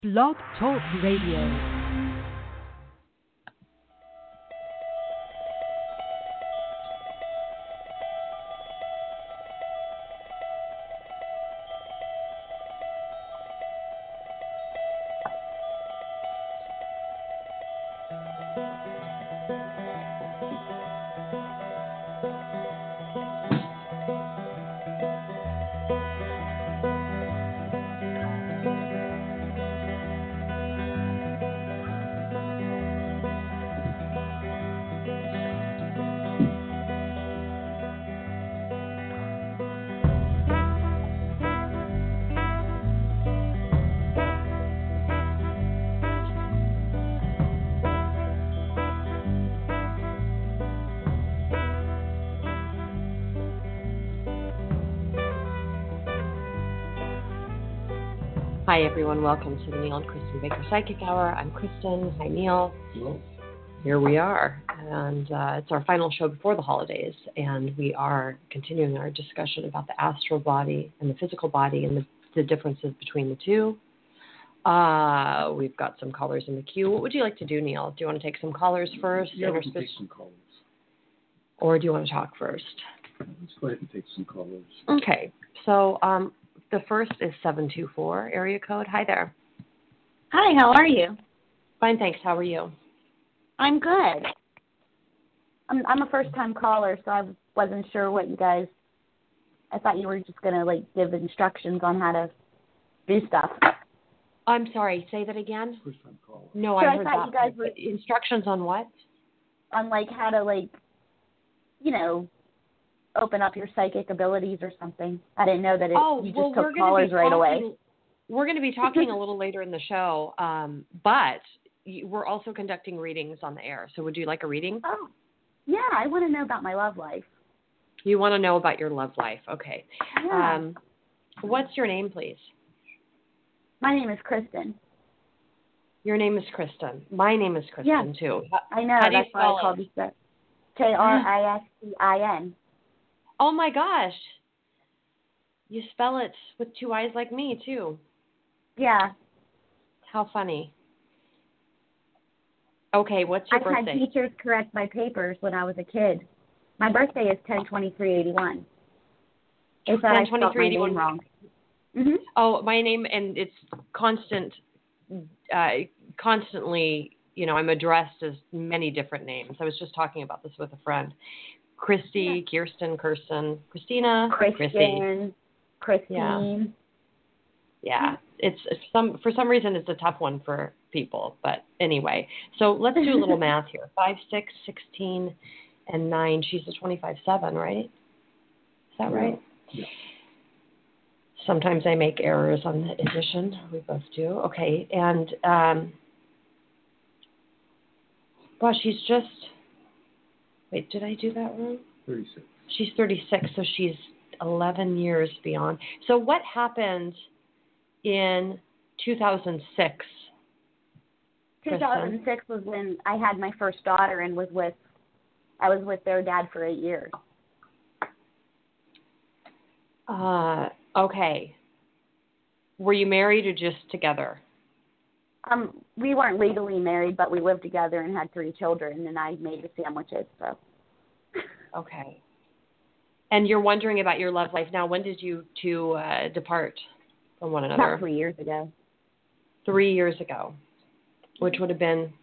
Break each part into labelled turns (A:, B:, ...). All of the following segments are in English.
A: Blog Talk Radio. Hi, everyone. Welcome to the Neil and Kristen Baker Psychic Hour. I'm Kristen. Hi, Neil.
B: Hello.
A: Here we are. And it's our final show before the holidays. And we are continuing our discussion about the astral body and the physical body and the differences between the two. We've got some callers in the queue. What would you like to do, Neil? Do you want to take some callers first?
B: Yeah, we can take some callers.
A: Or do you want to talk first?
B: Let's go ahead and take some callers.
A: Okay. So the first is 724 area code. Hi there.
C: Hi, how are you?
A: Fine, thanks. How are you?
C: I'm good. I'm a first-time caller, so I wasn't sure what you guys. I thought you were just gonna give instructions on how to do stuff.
A: I'm sorry. Say that again.
B: First time caller.
A: No,
C: So
A: I
C: I
A: heard
C: thought
A: that.
C: you guys were
A: Instructions on what?
C: on how to open up your psychic abilities or something. I didn't know that you just took callers right away.
A: We're going to be talking a little later in the show, but we're also conducting readings on the air. So would you like a reading?
C: Oh, yeah, I want to know about my love life.
A: You want to know about your love life. Okay.
C: Yeah.
A: What's your name, please?
C: My name is Kristen.
A: Your name is Kristen. My name is Kristen, too.
C: I know. That's why I called you that. Kristin.
A: Oh, my gosh. You spell it with two I's like me, too.
C: Yeah.
A: How funny. Okay, what's your birthday?
C: I've had teachers correct my papers when I was a kid. My birthday is 10/23/81. They thought I spelled my name wrong. Mm-hmm.
A: Oh, my name, and it's constantly, I'm addressed as many different names. I was just talking about this with a friend. Christy, yeah. Kirsten, Christina,
C: Christian, Christine.
A: Yeah. It's for some reason it's a tough one for people, but anyway. So let's do a little math here. 5, 6, 16, and 9. She's a 25/7, right? Is that right?
B: Yeah.
A: Sometimes I make errors on the addition. We both do. Okay, and well, she's just. Wait, did I do that wrong?
B: 36.
A: She's 36, so she's 11 years beyond. So what happened in 2006?
C: 2006 was when I had my first daughter and I was with their dad for 8 years.
A: Okay. Were you married or just together?
C: We weren't legally married, but we lived together and had 3 children, and I made the sandwiches, so.
A: Okay. And you're wondering about your love life now. When did you two depart from one another?
C: About 3 years ago.
A: 3 years ago, which would have been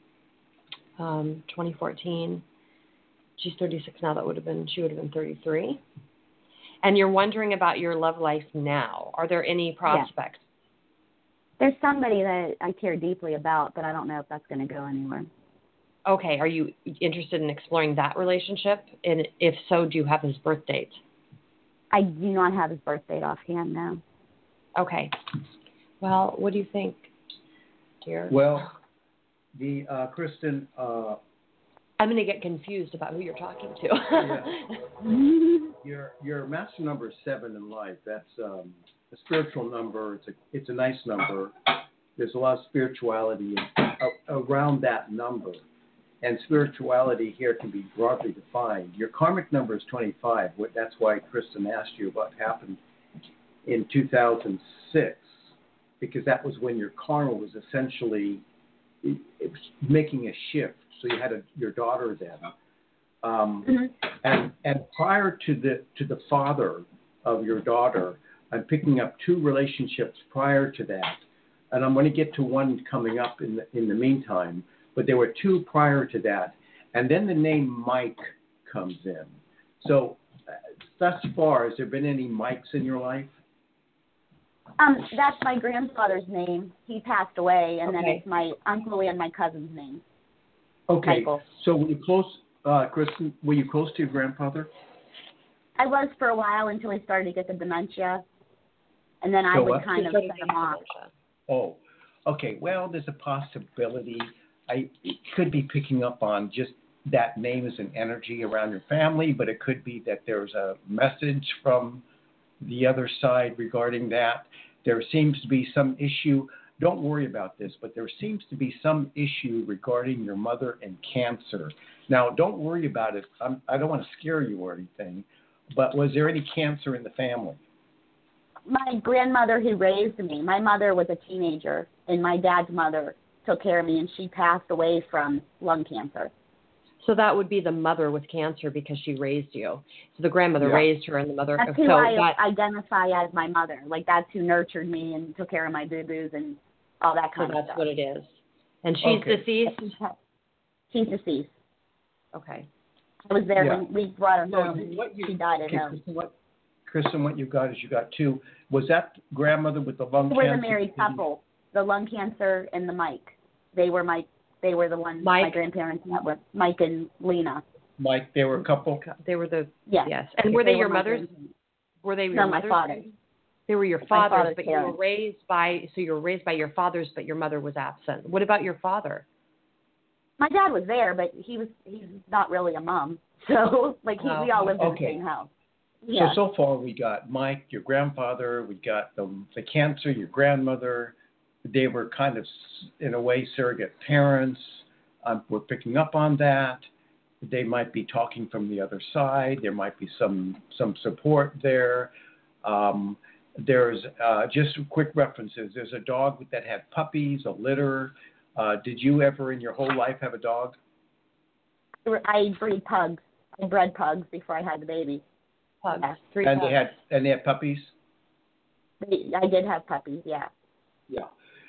A: 2014. She's 36 now. She would have been 33. And you're wondering about your love life now. Are there any prospects?
C: Yeah. There's somebody that I care deeply about, but I don't know if that's going to go anywhere.
A: Okay. Are you interested in exploring that relationship? And if so, do you have his birth date?
C: I do not have his birth date offhand, no.
A: Okay. Well, what do you think, dear?
B: Well, Kristen...
A: I'm going to get confused about who you're talking to.
B: Your master number is 7 in life. That's a spiritual number. It's a nice number. There's a lot of spirituality around that number. And spirituality here can be broadly defined. Your karmic number is 25. That's why Kristen asked you what happened in 2006. because that was when your karma was essentially it was making a shift. So you had your daughter then. And prior to the father of your daughter, I'm picking up 2 relationships prior to that, and I'm going to get to one coming up in the meantime. But there were 2 prior to that, and then the name Mike comes in. So thus far, has there been any Mikes in your life?
C: That's my grandfather's name. He passed away, and then it's my uncle and my cousin's name.
B: Okay.
C: Michael.
B: So were you close, Kristen? Were you close to your grandfather?
C: I was for a while until he started to get the dementia, and then I would kind of set him off.
B: Oh, okay. Well, there's a possibility. It could be picking up on just that name as an energy around your family, but it could be that there's a message from the other side regarding that. There seems to be some issue. Don't worry about this, but there seems to be some issue regarding your mother and cancer. Now, don't worry about it. I don't want to scare you or anything, but was there any cancer in the family?
C: My grandmother who raised me, my mother was a teenager, and my dad's mother took care of me, and she passed away from lung cancer.
A: So that would be the mother with cancer because she raised you. So the grandmother raised her, and the mother.
C: That's who I identify as my mother. Like, that's who nurtured me and took care of my boo-boos and all that kind of stuff.
A: So that's what it is. And she's deceased?
C: She's deceased.
A: Okay.
C: I was there when we brought her home. She died at home.
B: Kristen, what you got is you got 2. Was that grandmother with the lung cancer?
C: They were the married couple, the lung cancer and the Mike. They were the ones my grandparents met with, Mike and Lena.
B: Mike, they were a couple?
A: They were the,
C: yes.
A: And were they your mothers? Were they your mothers?
C: My father.
A: They were your fathers, but you were raised by your fathers, but your mother was absent. What about your father?
C: My dad was there, but he's not really a mom. So, we all lived in the same house. Yeah.
B: So far we got Mike, your grandfather, we got the cancer, your grandmother. They were kind of, in a way, surrogate parents. We're picking up on that. They might be talking from the other side. There might be some support there. There's just quick references. There's a dog that had puppies, a litter. Did you ever in your whole life have a dog?
C: I breed pugs. I bred pugs before I had the baby.
A: Pugs.
C: Yeah.
A: 3
B: and
A: pugs.
B: They had puppies?
C: I did have puppies, yeah.
B: Yeah.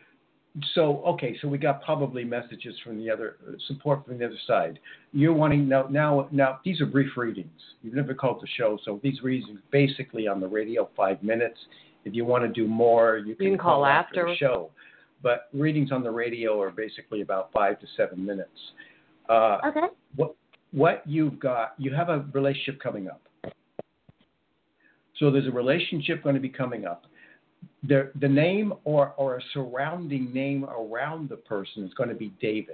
B: So we got probably messages from the other, support from the other side. You're wanting, now these are brief readings. You've never called the show, so these readings basically on the radio, 5 minutes. If you want to do more, you can call after the show. But readings on the radio are basically about 5 to 7 minutes.
C: Okay.
B: What you've got, you have a relationship coming up. So there's a relationship going to be coming up. The name or a surrounding name around the person is going to be David.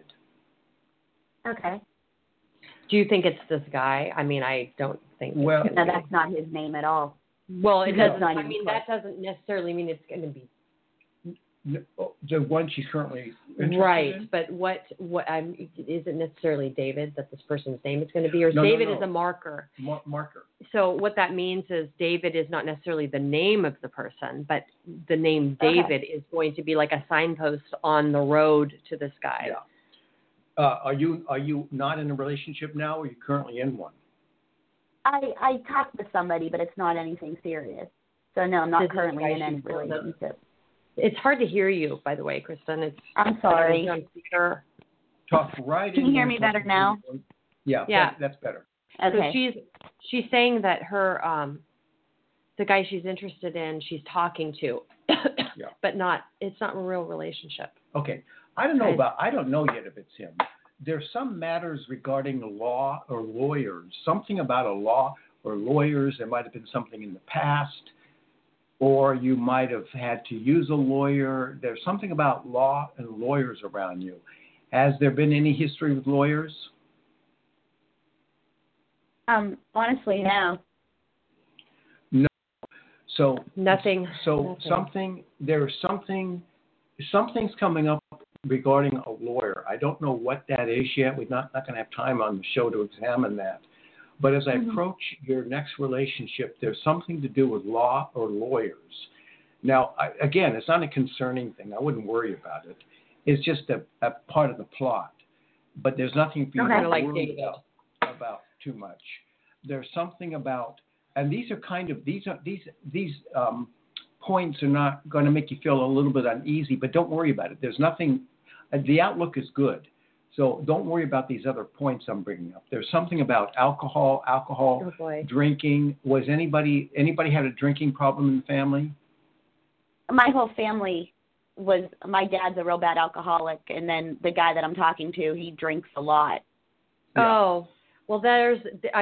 C: Okay.
A: Do you think it's this guy? I mean, I don't think.
C: No, that's not his name at all.
A: Well, it doesn't. I mean, that doesn't necessarily mean it's going to be.
B: The one she's currently interested
A: right,
B: in?
A: but what is it necessarily David that this person's name is going to be, or David is a marker?
B: Marker.
A: So what that means is David is not necessarily the name of the person, but the name David is going to be like a signpost on the road to this guy.
B: Yeah. Are you not in a relationship now, or are you currently in one?
C: I talked to somebody, but it's not anything serious. So no, I'm not currently in any relationship.
A: It's hard to hear you, by the way, Kristen.
C: I'm sorry.
B: Talk right in.
C: Can you hear me better now?
B: Yeah. That's better.
C: Okay.
A: So she's saying that her the guy she's interested in, she's talking to, but it's not a real relationship.
B: Okay. I don't know yet if it's him. There's some matters regarding the law or lawyers. Something about a law or lawyers. There might have been something in the past. Or you might have had to use a lawyer. There's something about law and lawyers around you. Has there been any history with lawyers?
C: Honestly, no.
B: No. So
A: nothing.
B: So
A: nothing.
B: Something's coming up regarding a lawyer. I don't know what that is yet. We're not going to have time on the show to examine that. But as I approach your next relationship, there's something to do with law or lawyers. Now, again, it's not a concerning thing. I wouldn't worry about it. It's just a part of the plot. But there's nothing for you to worry about too much. There's something about, and these points are not going to make you feel a little bit uneasy, but don't worry about it. There's nothing, the outlook is good. So don't worry about these other points I'm bringing up. There's something about alcohol, drinking. Was anybody had a drinking problem in the family?
C: My whole family my dad's a real bad alcoholic, and then the guy that I'm talking to, he drinks a lot.
A: Yeah. Oh, well, there's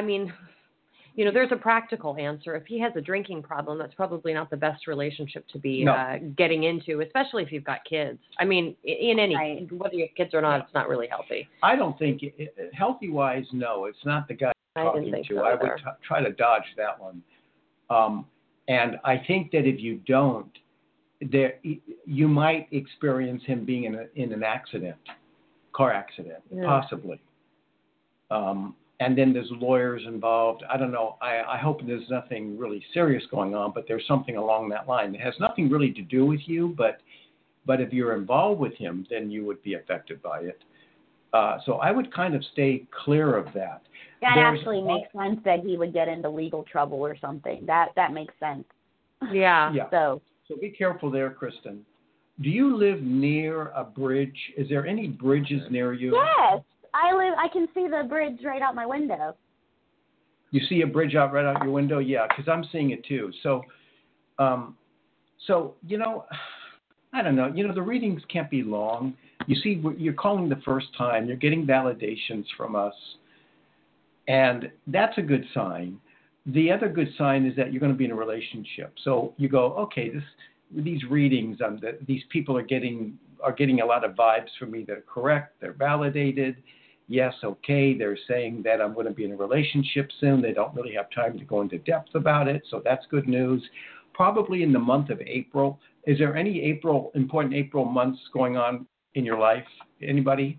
A: a practical answer. If he has a drinking problem, that's probably not the best relationship to be getting into, especially if you've got kids. I mean, whether you have kids or not, it's not really healthy.
B: I don't think, healthy-wise, no, it's not the guy I'm talking to.
A: So
B: I would try to dodge that one. And I think that if you don't, you might experience him being in an accident, car accident, possibly. And then there's lawyers involved. I don't know. I hope there's nothing really serious going on, but there's something along that line. It has nothing really to do with you, but if you're involved with him, then you would be affected by it. So I would kind of stay clear of that.
C: That actually makes sense that he would get into legal trouble or something. That makes sense.
A: Yeah.
B: So be careful there, Kristen. Do you live near a bridge? Is there any bridges near you?
C: Yes. I can see the bridge right out my window.
B: You see a bridge right out your window? Yeah, because I'm seeing it too. So, I don't know. The readings can't be long. You see, you're calling the first time. You're getting validations from us. And that's a good sign. The other good sign is that you're going to be in a relationship. So you go, okay, these readings, these people are getting a lot of vibes from me that are correct. They're validated. Yes, okay. They're saying that I'm going to be in a relationship soon. They don't really have time to go into depth about it. So that's good news. Probably in the month of April. Is there any important April months going on in your life? Anybody?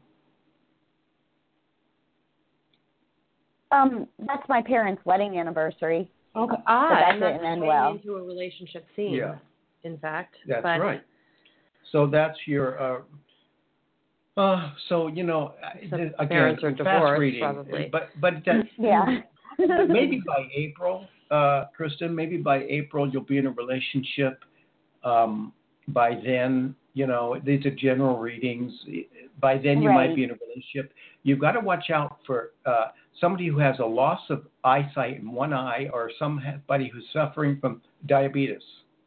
C: That's my parents' wedding anniversary.
A: Okay.
C: That didn't end well.
A: Into a relationship theme.
B: Yeah.
A: In fact.
B: That's right. So that's your. Again,
A: parents are divorced,
B: reading,
A: probably.
B: But
C: yeah.
B: Maybe by April, Kristen. Maybe by April you'll be in a relationship. By then, these are general readings. By then you might be in a relationship. You've got to watch out for somebody who has a loss of eyesight in one eye, or somebody who's suffering from diabetes.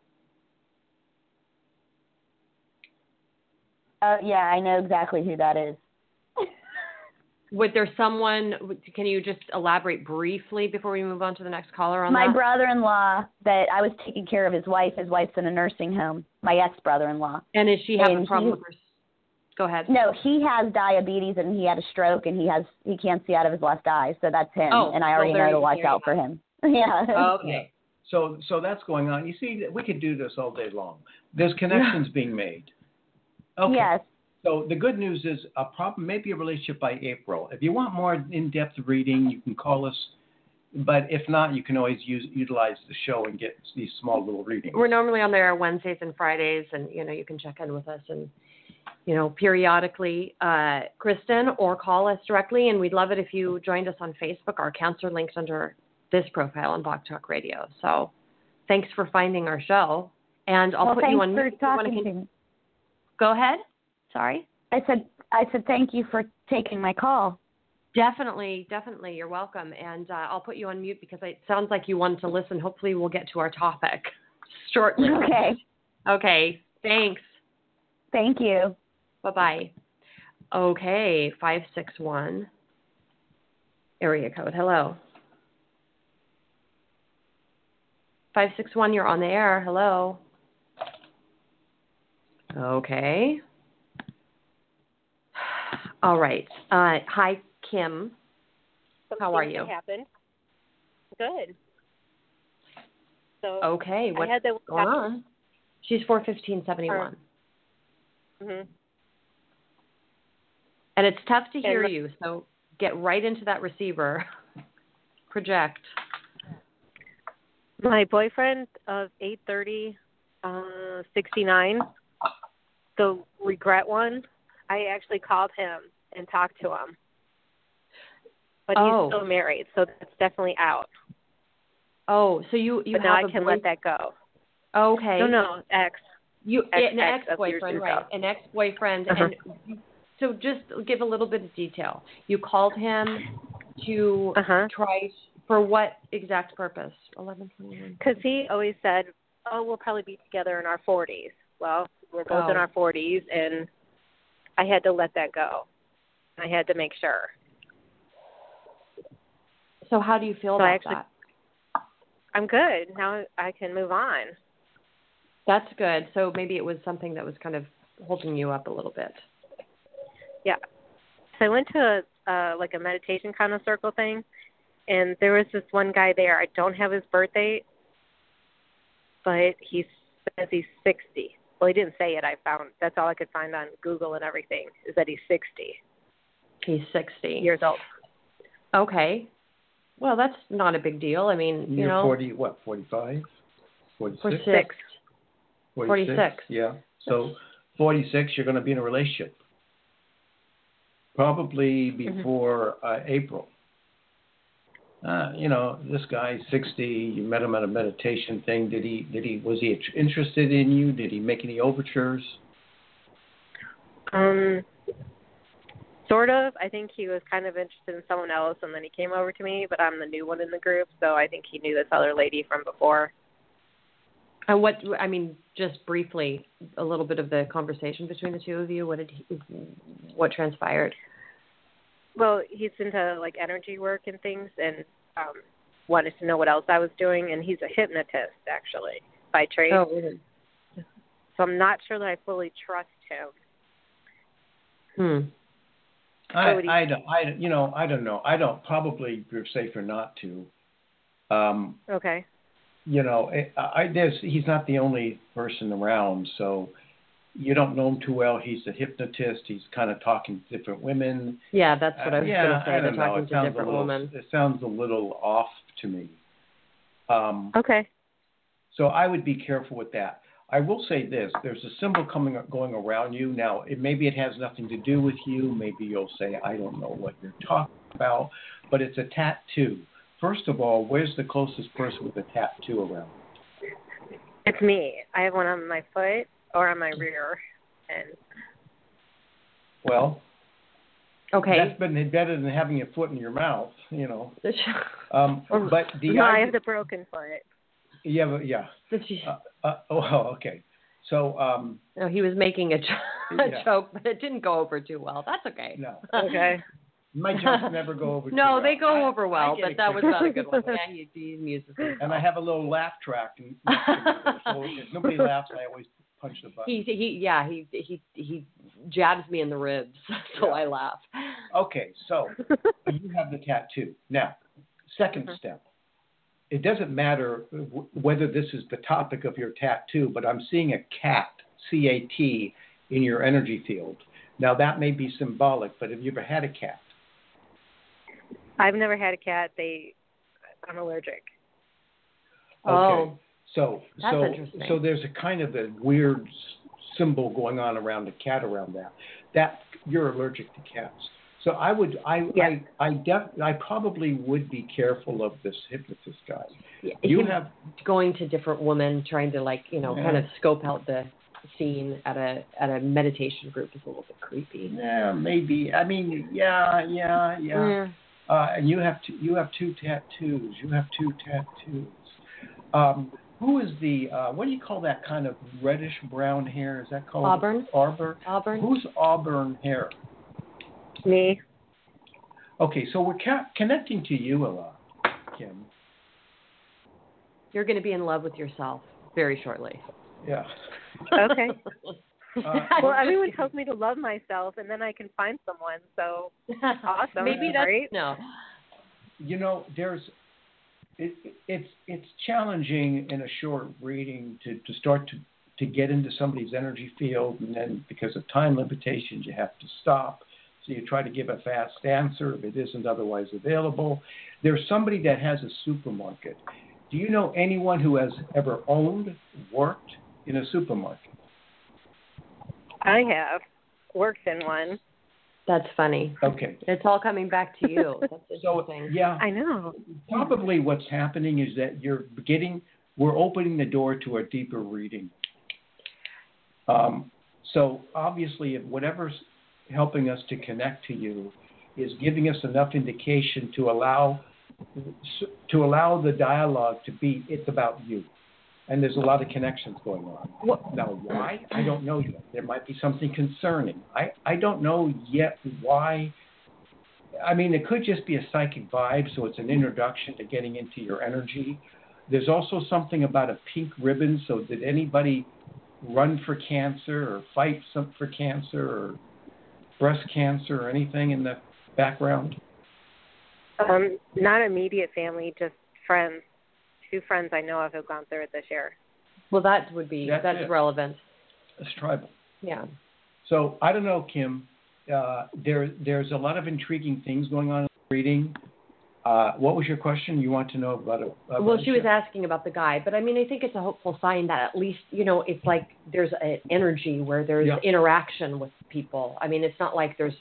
C: Yeah, I know exactly who that is.
A: Would there someone, can you just elaborate briefly before we move on to the next caller on
C: My
A: that?
C: brother-in-law, that I was taking care of his wife. His wife's in a nursing home, my ex-brother-in-law.
A: And is she having a problem with her? Go ahead.
C: No, he has diabetes and he had a stroke and he can't see out of his left eye, so that's him. And I already know to watch out for him. Yeah.
A: Oh, okay.
B: So that's going on. You see, we could do this all day long. There's connections being made. Okay.
C: Yes.
B: So the good news is maybe a relationship by April. If you want more in-depth reading, you can call us. But if not, you can always utilize the show and get these small little readings.
A: We're normally on there Wednesdays and Fridays, and you can check in with us and periodically, Kristen, or call us directly. And we'd love it if you joined us on Facebook. Our accounts are linked under this profile on Blog Talk Radio. So thanks for finding our show. And I'll put you on mute.
C: Thanks for talking to me.
A: Go ahead. Sorry.
C: I said thank you for taking my call.
A: Definitely. You're welcome. And I'll put you on mute because it sounds like you wanted to listen. Hopefully we'll get to our topic shortly. Okay. Thanks.
C: Thank you.
A: Bye-bye. Okay. 561 area code. Hello. 561, you're on the air. Hello. Okay. All right. Hi, Kim. How are you?
D: Happened. Good. So
A: okay. What's going on? She's 41571.
D: Mhm.
A: And it's tough to hear you, so get right into that receiver. Project.
D: My boyfriend of 8:30 69, the regret one. I actually called him and talked to him. But he's still married, so that's definitely out.
A: Oh, so you
D: but now I can let that go.
A: Okay.
D: No,
A: an ex-boyfriend, right? An ex-boyfriend. And so just give a little bit of detail. You called him to try for what exact purpose? 11:21.
D: Because he always said, "Oh, we'll probably be together in our 40s." Well, we're both in our 40s, and I had to let that go. I had to make sure.
A: So how do you feel about that?
D: I'm good. Now I can move on.
A: That's good. So maybe it was something that was kind of holding you up a little bit.
D: Yeah. So I went to like a meditation kind of circle thing, and there was this one guy there. I don't have his birth date, but he says he's 60. Well, he didn't say it. That's all I could find on Google and everything, is that he's 60.
A: He's 60
D: years old.
A: Okay. Well, that's not a big deal. I mean,
B: You're 40, what, 45?
A: 46. 46.
B: Yeah. So 46, you're going to be in a relationship. Probably before April. This guy's 60. You met him at a meditation thing. Was he interested in you? Did he make any overtures?
D: Sort of. I think he was kind of interested in someone else, and then he came over to me, but I'm the new one in the group, so I think he knew this other lady from before.
A: And just briefly, a little bit of the conversation between the two of you. What transpired?
D: Well, he's into like energy work and things, and wanted to know what else I was doing, and he's a hypnotist actually by trade.
A: Oh, really?
D: So I'm not sure that I fully trust him.
B: I don't know. I don't. Probably you're safer not to.
D: Okay.
B: He's not the only person around, so you don't know him too well. He's a hypnotist. He's kind of talking to different women.
A: Yeah, that's what I was going to say. They're talking to different women.
B: It sounds a little off to me.
D: Okay.
B: So I would be careful with that. I will say this. There's a symbol going around you. Now, maybe it has nothing to do with you. Maybe you'll say, I don't know what you're talking about. But it's a tattoo. First of all, where's the closest person with a tattoo around?
D: It's me. I have one on my foot or on my rear.
B: Well,
A: okay.
B: That's better than having a foot in your mouth, But
D: I have the broken foot.
B: Yeah. Okay. So.
A: No, he was making a joke, but it didn't go over too well. That's okay.
B: No.
D: Okay.
B: My jokes never go over too
A: well.
B: well.
A: They go over well, but that was not a good one. Yeah, he amuses himself.
B: And I have a little laugh track. So if nobody laughs, I always punch the button.
A: He jabs me in the ribs, so I laugh.
B: Okay, so you have the tattoo. Now, second step. It doesn't matter whether this is the topic of your tattoo, but I'm seeing a cat, C-A-T, in your energy field. Now, that may be symbolic, but have you ever had a cat?
D: I've never had a cat. I'm allergic.
B: Okay. So
A: interesting.
B: So there's a kind of a weird symbol going on around the cat around that. That you're allergic to cats. So I probably would be careful of this hypnotist guy.
A: Yeah, going to different women, trying to kind of scope out the scene at a meditation group is a little bit creepy.
B: Yeah, maybe. I mean, yeah. And you have two tattoos. Who is the what do you call that kind of reddish brown hair? Is that called
A: auburn?
B: Auburn. Who's auburn hair?
D: Me.
B: Okay, so we're connecting to you a lot, Kim.
A: You're going to be in love with yourself very shortly.
B: Yeah.
D: Okay. Well, everyone tells me to love myself, and then I can find someone. So awesome.
A: Maybe that's
D: right.
A: No.
B: It's challenging in a short reading to start to get into somebody's energy field, and then because of time limitations, you have to stop. So you try to give a fast answer if it isn't otherwise available. There's somebody that has a supermarket. Do you know anyone who has ever owned, worked in a supermarket?
D: I have worked in one.
A: That's funny.
B: Okay.
A: It's all coming back to you. That's
B: So,
A: interesting.
B: yeah,
D: I know.
B: probably what's happening is that we're opening the door to a deeper reading. So obviously, if whatever's helping us to connect to you is giving us enough indication to allow the dialogue to be, it's about you. And there's a lot of connections going on. Now, why? I don't know yet. There might be something concerning. I don't know yet why. I mean, it could just be a psychic vibe, so it's an introduction to getting into your energy. There's also something about a pink ribbon. So did anybody run for cancer or fight for cancer or breast cancer or anything in the background?
D: Not immediate family, just friends. 2 friends I know of have gone through it this year.
A: Well, that's relevant.
B: It's tribal.
A: Yeah.
B: So I don't know, Kim. There's a lot of intriguing things going on in the reading. What was your question? You want to know about it?
A: Well, she was asking about the guy, but I mean, I think it's a hopeful sign that at least, it's like there's an energy where there's interaction with people. I mean, it's not like there's,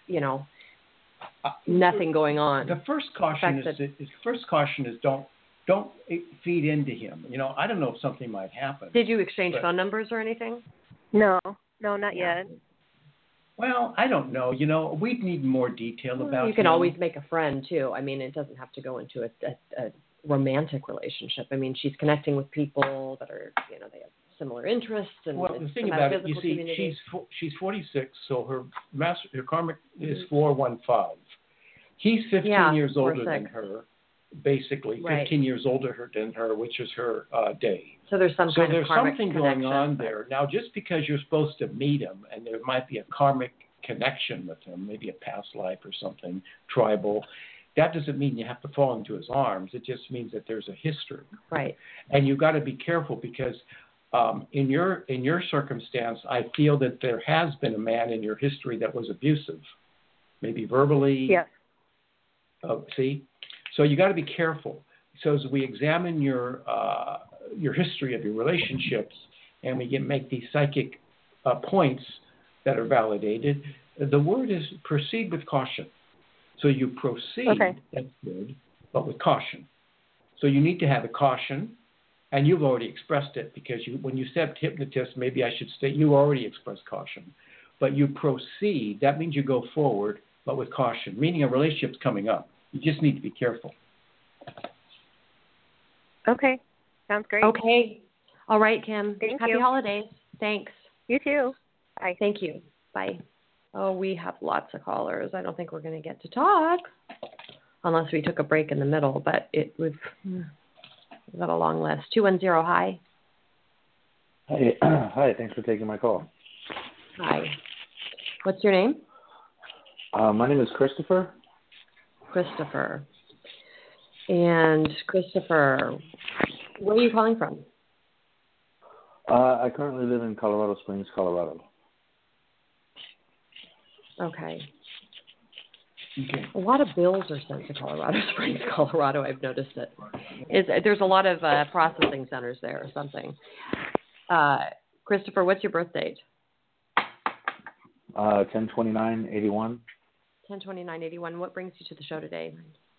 A: nothing going on.
B: The first caution is don't feed into him. I don't know if something might happen.
A: Did you exchange phone numbers or anything?
D: No, not yet.
B: Well, I don't know. We need more detail about.
A: You can always make a friend too. I mean, it doesn't have to go into a romantic relationship. I mean, she's connecting with people that are, they have similar interests. And
B: well, the thing about it, you see, she's 46, so her karmic is 415. He's 15 years older than her. Basically, 15 years older than her, which is her day.
A: So there's some kind of karmic
B: something going on there. Now, just because you're supposed to meet him and there might be a karmic connection with him, maybe a past life or something, tribal, that doesn't mean you have to fall into his arms. It just means that there's a history.
A: Right.
B: And you've got to be careful because in your circumstance, I feel that there has been a man in your history that was abusive, maybe verbally.
D: Yes.
B: See? So you got to be careful. So as we examine your history of your relationships, and we make these psychic points that are validated, the word is proceed with caution. So you proceed, that's good, but with caution. So you need to have a caution, and you've already expressed it because when you said hypnotist, maybe I should state you already expressed caution. But you proceed, that means you go forward, but with caution, meaning a relationship's coming up. You just need to be careful.
D: Okay. Sounds great.
A: Okay. All right, Kim.
D: Happy
A: holidays. Thanks.
D: You too. Bye.
A: Thank you. Bye. Oh, we have lots of callers. I don't think we're going to get to talk unless we took a break in the middle, but we've got a long list. 210, hi.
E: Hi. Thanks for taking my call.
A: Hi. What's your name?
E: My name is Christopher.
A: Christopher. And Christopher, where are you calling from?
E: I currently live in Colorado Springs, Colorado.
A: Okay. A lot of bills are sent to Colorado Springs, Colorado. I've noticed it. There's a lot of processing centers there or something. Christopher, what's your birth date?
E: 10/29/81.
A: 10/29/81. What brings you to the show today?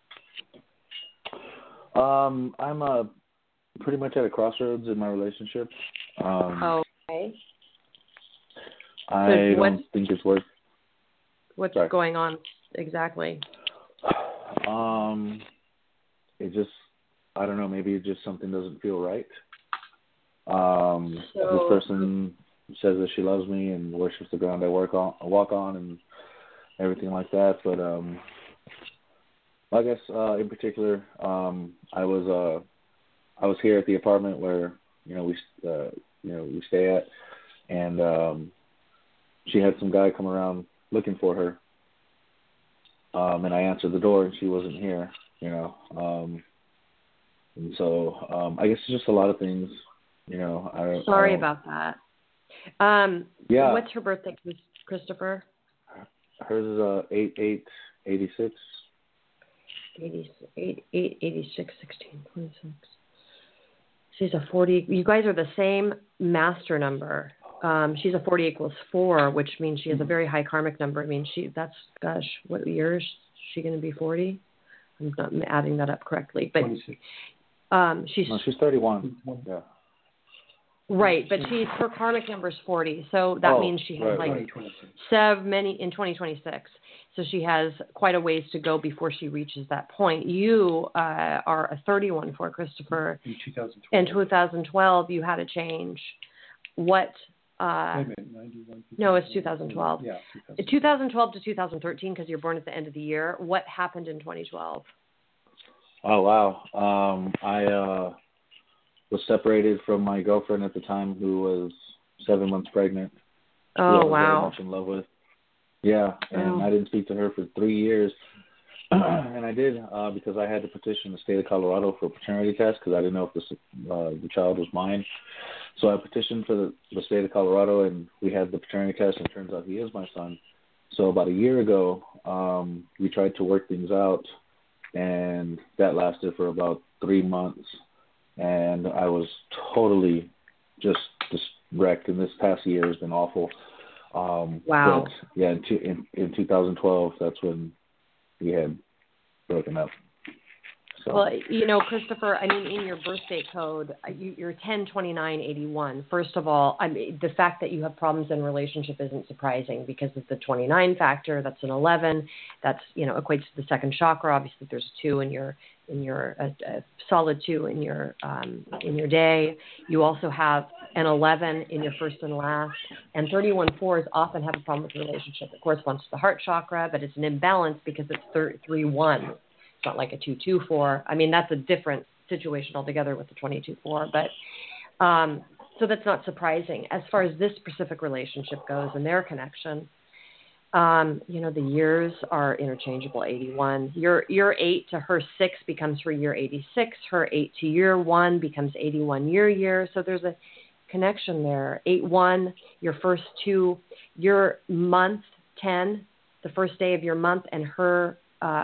E: I'm pretty much at a crossroads in my relationship.
A: Okay.
E: I don't think it's worth.
A: What's going on exactly?
E: It just, I don't know, maybe it just something doesn't feel right. This person says that she loves me and worships the ground I walk on and everything like that, but I guess in particular, I was here at the apartment where we stay at, and she had some guy come around looking for her, and I answered the door and she wasn't here, and so I guess it's just a lot of things,
A: Sorry about that.
E: Yeah.
A: What's her birthday, Christopher?
E: Hers is 8/8/86.
A: 86, 16, 26. She's a 40. You guys are the same master number. She's a 40 equals 4, which means she has a very high karmic number. I mean, gosh, what year is she going to be 40? I'm not adding that up correctly. But
B: 26.
E: She's 31. Yeah.
A: Right, but her karmic number is 40, so that means she has in 2026. So she has quite a ways to go before she reaches that point. You are a 31 for Christopher.
B: In 2012.
A: In 2012, you had a change. What?
B: Wait a minute, 91.
A: No, it's 2012.
B: Yeah,
A: 2012 to 2013, because you're born at the end of the year. What happened in 2012?
E: Oh wow. I was separated from my girlfriend at the time, who was 7 months pregnant.
A: Oh,
E: who I was
A: wow.
E: very much in love with. Yeah, and I didn't speak to her for 3 years. And I did because I had to petition the state of Colorado for a paternity test because I didn't know if the child was mine. So I petitioned for the state of Colorado, and we had the paternity test, and it turns out he is my son. So about a year ago, we tried to work things out, and that lasted for about 3 months. And I was totally just wrecked, and this past year has been awful.
A: Wow.
E: But yeah, in 2012, that's when we had broken up. So.
A: Well, Christopher, I mean, in your birth date code, you're 10/29/81. First of all, the fact that you have problems in relationship isn't surprising because of the 29 factor. That's an 11. That's equates to the second chakra. Obviously, there's a 2 in your solid 2 in your day. You also have an 11 in your first and last. And 31/4s often have a problem with the relationship. It corresponds to the heart chakra, but it's an imbalance because it's 3/1. It's not like a 2/2/4. I mean, that's a different situation altogether with the 22/4. But so that's not surprising. As far as this specific relationship goes and their connection, the years are interchangeable. 81. Your 8 to her 6 becomes her year 86. Her 8 to year 1 becomes 81 year. So there's a connection there. 8/1, your first 2, your month 10, the first day of your month, and her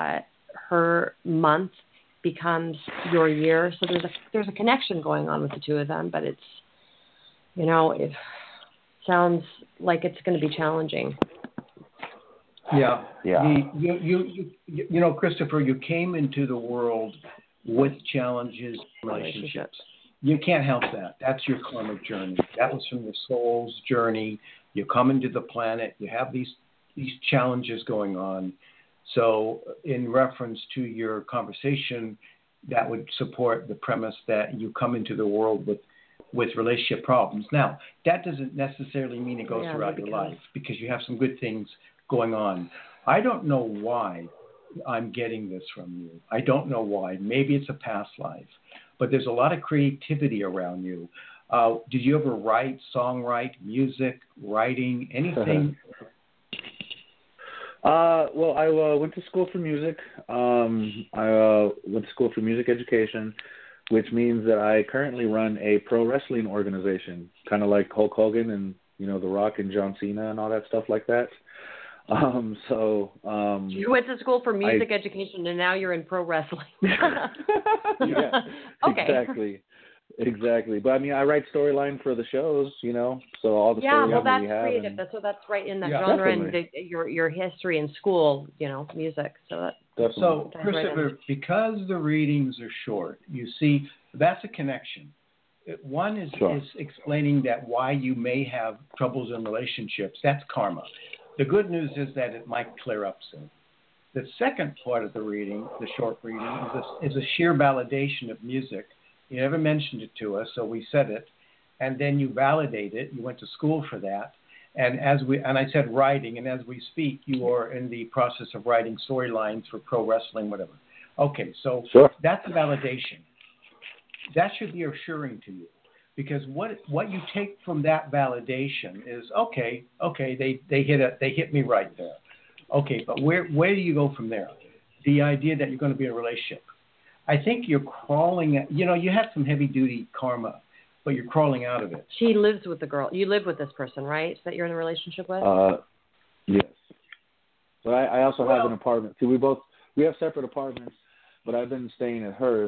A: month becomes your year. So there's a connection going on with the two of them, but it's it sounds like it's going to be challenging.
B: Yeah.
E: Yeah.
B: Christopher, you came into the world with challenges, relationships. You can't help that. That's your karmic journey. That was from your soul's journey. You come into the planet. You have these challenges going on. So in reference to your conversation, that would support the premise that you come into the world with relationship problems. Now, that doesn't necessarily mean it goes throughout your life because you have some good things going on. I don't know why I'm getting this from you. I don't know why. Maybe it's a past life. But there's a lot of creativity around you. Did you ever songwrite, music, writing, anything?
E: Well, I went to school for music. I went to school for music education, which means that I currently run a pro wrestling organization, kind of like Hulk Hogan and, The Rock and John Cena and all that stuff like that.
A: You went to school for music education, and now you're in pro wrestling.
E: Yeah, okay. Exactly. But I mean, I write storyline for the shows, so all the storyline
A: that's
E: we have.
A: Creative. That's right in that genre
E: definitely.
A: And your history in school, music. So
E: Definitely.
B: So, Christopher, because the readings are short, you see, that's a connection. One is explaining that why you may have troubles in relationships. That's karma. The good news is that it might clear up soon. The second part of the reading, the short reading, is a sheer validation of music. You never mentioned it to us, so we said it, and then you validate it. You went to school for that, and I said writing, and as we speak, you are in the process of writing storylines for pro wrestling, whatever. Okay, so that's a validation. That should be assuring to you. Because what you take from that validation is okay, they hit me right there. Okay, but where do you go from there? The idea that you're going to be in a relationship. I think you're crawling. You have some heavy duty karma, but you're crawling out of it.
A: She lives with the girl. You live with this person, right? That you're in a relationship with.
E: Yes. But I also have an apartment. See, we have separate apartments, but I've been staying at hers.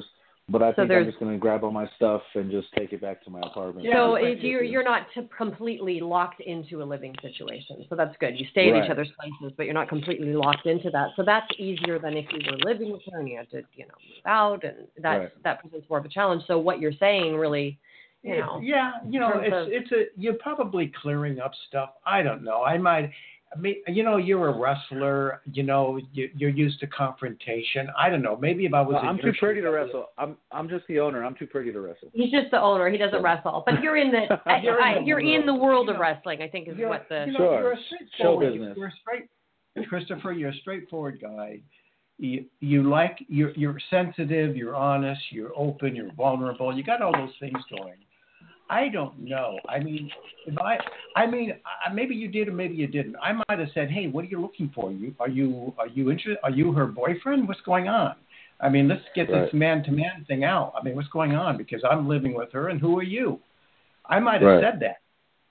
E: But I
A: So
E: think I'm just going to grab all my stuff and just take it back to my apartment.
A: So you're not completely locked into a living situation. So that's good. You stay at each other's places, but you're not completely locked into that. So that's easier than if you were living with her and you had to, move out, and that presents more of a challenge. So what you're saying really,
B: Yeah, you're probably clearing up stuff. I don't know. You're a wrestler. You're used to confrontation. I don't know. Maybe if I was.
E: I'm too pretty to wrestle. I'm just the owner. I'm too pretty to wrestle.
A: He's just the owner. He doesn't wrestle. But you're in the you're in the world of wrestling. I think is what the
B: You're a straightforward. Show business. Christopher, you're a straightforward guy. You're sensitive. You're honest. You're open. You're vulnerable. You got all those things going. I don't know. Maybe you did or maybe you didn't. I might have said, "Hey, what are you looking for? Are you interested? Are you her boyfriend? What's going on? Let's get this man-to-man thing out. What's going on? Because I'm living with her, and who are you?" I might have said that.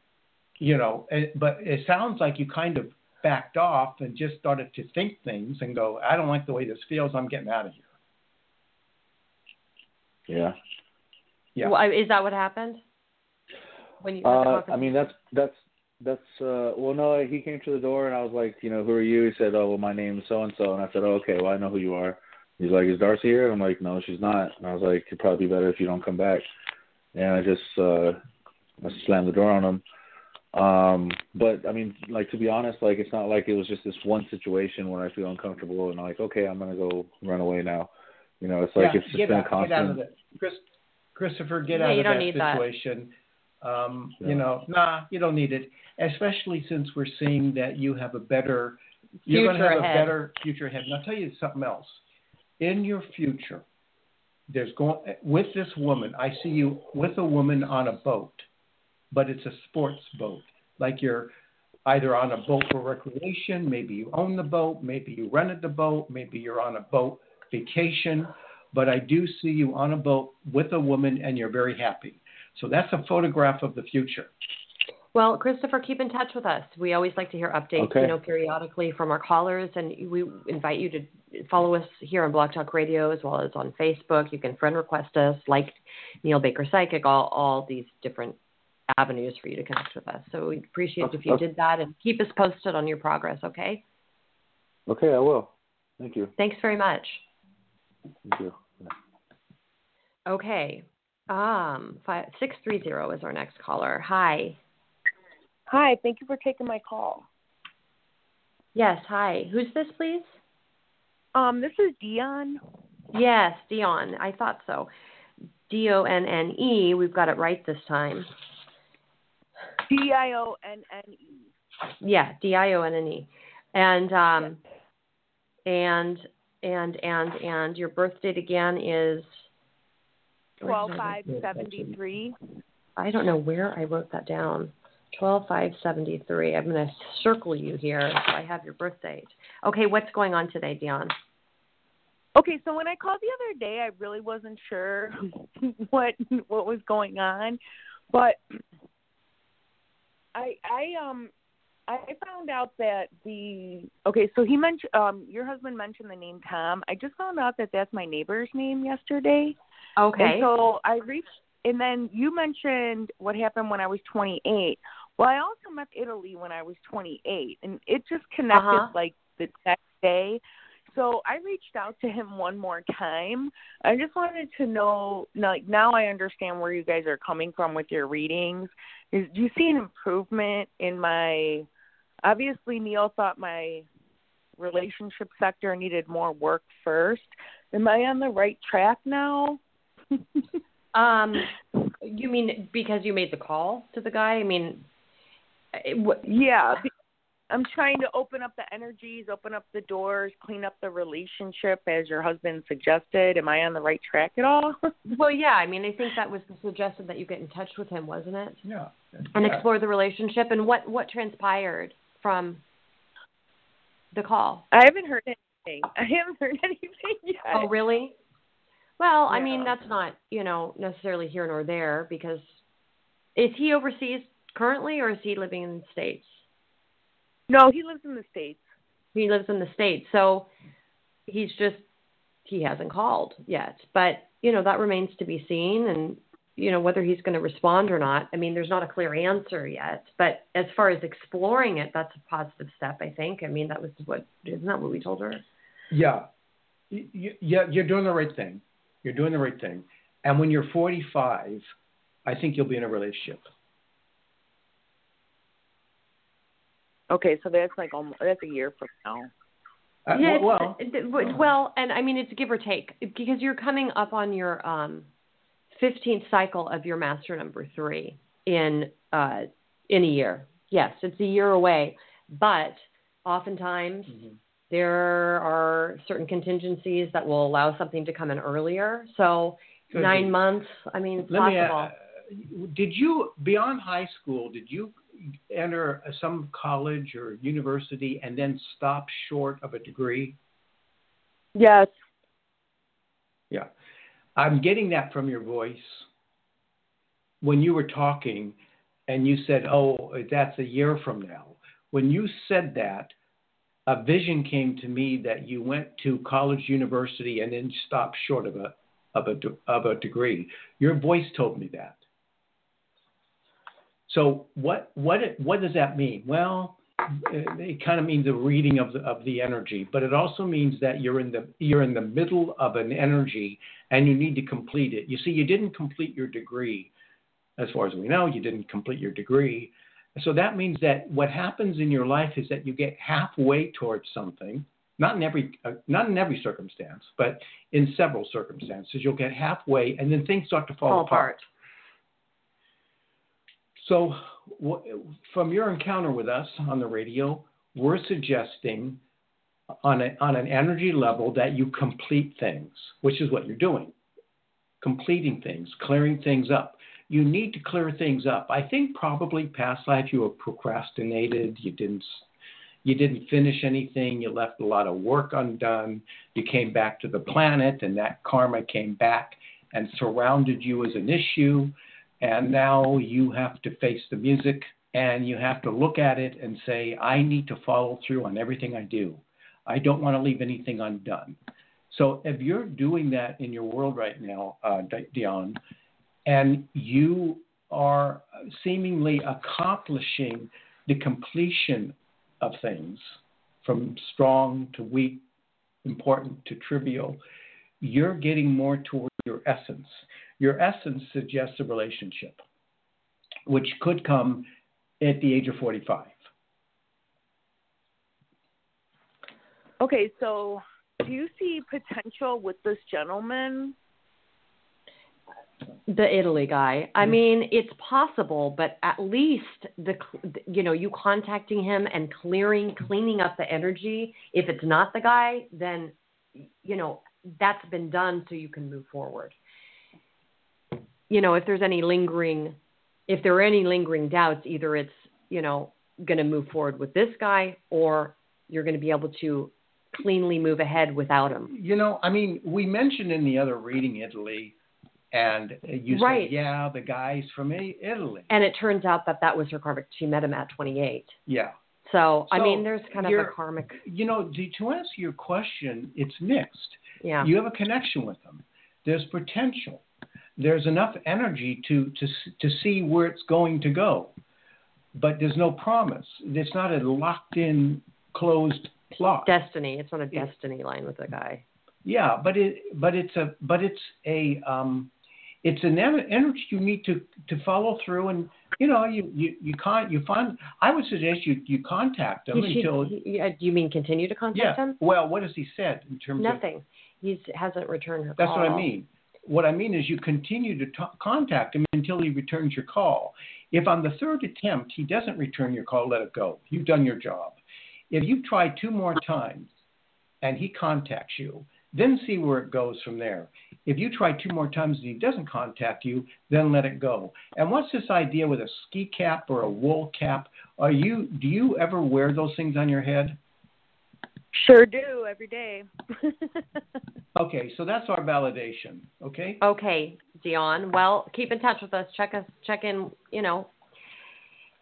B: But it sounds like you kind of backed off and just started to think things and go, "I don't like the way this feels. I'm getting out of here."
E: Yeah.
A: Yeah. Well, is that what happened? When you
E: that's well, no, he came to the door and I was like, who are you? He said, "Oh, well, my name is so and so," and I said, "Oh, okay, well, I know who you are." He's like, "Is Darcy here?" And I'm like, "No, she's not." And I was like, "It'd probably be better if you don't come back." And I just slammed the door on him. But to be honest, it's not like it was just this one situation where I feel uncomfortable and okay, I'm gonna go run away now. It's like it's just been a constant.
B: Get out of it. Christopher, get out of that situation. You don't need it, especially since we're seeing that you have a better, you're going to have a better future ahead. And I'll tell you something else. In your future, with this woman, I see you with a woman on a boat, but it's a sports boat. Like you're either on a boat for recreation, maybe you own the boat, maybe you rented the boat, maybe you're on a boat vacation, but I do see you on a boat with a woman and you're very happy. So that's a photograph of the future.
A: Well, Christopher, keep in touch with us. We always like to hear updates, periodically from our callers, and we invite you to follow us here on Blog Talk Radio as well as on Facebook. You can friend request us, like Neil Baker Psychic, all these different avenues for you to connect with us. So we'd appreciate if you did that, and keep us posted on your progress, okay?
E: Okay, I will. Thank you.
A: Thanks very much.
E: Thank you. Yeah.
A: Okay. 630 is our next caller. Hi.
F: Hi, thank you for taking my call.
A: Yes, hi. Who's this, please?
F: This is Dion.
A: Yes, Dion. I thought so. Donne. We've got it right this time.
F: Dionne.
A: Yeah, Dionne. And your birth date again is
F: 12/5/73.
A: I don't know where I wrote that down. 12/5/73. I'm going to circle you here so I have your birth date. Okay, what's going on today, Dion?
F: Okay, so when I called the other day, I really wasn't sure what was going on, but I found out that so he mentioned your husband mentioned the name Tom. I just found out that that's my neighbor's name yesterday.
A: Okay.
F: And so I reached, and then you mentioned what happened when I was 28. Well, I also met Italy when I was 28, and it just connected like the next day. So I reached out to him one more time. I just wanted to know, now I understand where you guys are coming from with your readings. Do you see an improvement in obviously Neil thought my relationship sector needed more work first. Am I on the right track now?
A: You mean because you made the call to the guy?
F: Yeah. I'm trying to open up the energies, open up the doors, clean up the relationship as your husband suggested. Am I on the right track at all?
A: Well, yeah. I think that was the suggestion that you get in touch with him, wasn't it?
B: Yeah.
A: And explore the relationship. And what transpired from the call?
F: I haven't heard anything yet.
A: Oh, really? Well, that's not, necessarily here nor there, because is he overseas currently or is he living in the States?
F: No, he lives in the States.
A: He lives in the States. So he hasn't called yet. But that remains to be seen, and whether he's going to respond or not. I mean, there's not a clear answer yet, but as far as exploring it, that's a positive step, I think. I mean, isn't that what we told her?
B: Yeah. You're doing the right thing. You're doing the right thing. And when you're 45, I think you'll be in a relationship.
F: Okay, so that's that's a year from now.
A: Well, and I mean, it's give or take, because you're coming up on your 15th cycle of your master number 3 in a year. Yes, it's a year away, but oftentimes there are certain contingencies that will allow something to come in earlier. So 9 months, I mean, it's possible.
B: Did you, beyond high school, did you enter some college or university and then stop short of a degree?
F: Yes.
B: Yeah. I'm getting that from your voice. When you were talking and you said, oh, that's a year from now. When you said that, a vision came to me that you went to college, university, and then stopped short of a degree. Your voice told me that. So what does that mean? Well, it kind of means a reading of the energy, but it also means that you're in the middle of an energy and you need to complete it. You see, you didn't complete your degree, as far as we know. You didn't complete your degree, so that means that what happens in your life is that you get halfway towards something. Not in every circumstance, but in several circumstances, you'll get halfway, and then things start to fall apart. So from your encounter with us on the radio, we're suggesting on an energy level that you complete things, which is what you're doing. Completing things, clearing things up. You need to clear things up. I think probably past life you were procrastinated, you didn't finish anything, you left a lot of work undone, you came back to the planet, and that karma came back and surrounded you as an issue. And now you have to face the music, and you have to look at it and say, I need to follow through on everything I do. I don't want to leave anything undone. So if you're doing that in your world right now, Dion, and you are seemingly accomplishing the completion of things from strong to weak, important to trivial, you're getting more toward your essence. Your essence suggests a relationship, which could come at the age of 45.
F: Okay, so do you see potential with this gentleman?
A: The Italy guy. I mean, it's possible, but at least you contacting him and cleaning up the energy. If it's not the guy, then that's been done, so you can move forward. If there are any lingering doubts, either it's, going to move forward with this guy, or you're going to be able to cleanly move ahead without him.
B: We mentioned in the other reading Italy, and you said, yeah, the guy's from Italy.
A: And it turns out that was her karmic. She met him at 28.
B: Yeah.
A: So there's kind of a karmic.
B: To answer your question, it's mixed.
A: Yeah.
B: You have a connection with him. There's potential. There's enough energy to see where it's going to go, but there's no promise. It's not a locked-in, closed plot.
A: Destiny. It's not a destiny line with a guy.
B: Yeah, it's an energy you need to follow through, and you find. I would suggest you contact him until.
A: Do you mean continue to contact him?
B: Well, what has he said in terms of
A: nothing? He hasn't returned her call.
B: That's what I mean. What I mean is you continue to contact him until he returns your call. If on the third attempt he doesn't return your call, let it go. You've done your job. If you try 2 more times and he contacts you, then see where it goes from there. If you try 2 more times and he doesn't contact you, then let it go. And what's this idea with a ski cap or a wool cap? Do you ever wear those things on your head?
F: Sure do, every day.
B: Okay, so that's our validation, okay?
A: Okay, Dion. Well, keep in touch with us. Check in,